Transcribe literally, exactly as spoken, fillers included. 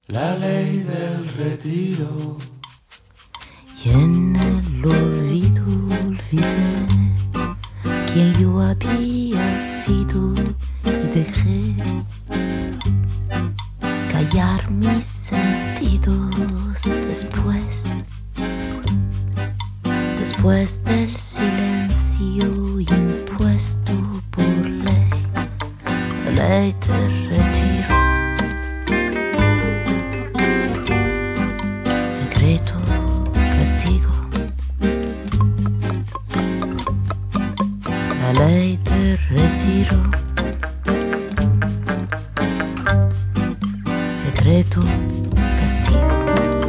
La ley del retiro. Y en el olvido olvidé quien yo había sido y dejé callar mis sentidos después, después del silencio impuesto por ley, la ley del retiro. Secreto, castigo, la ley del retiro. Secreto, castigo.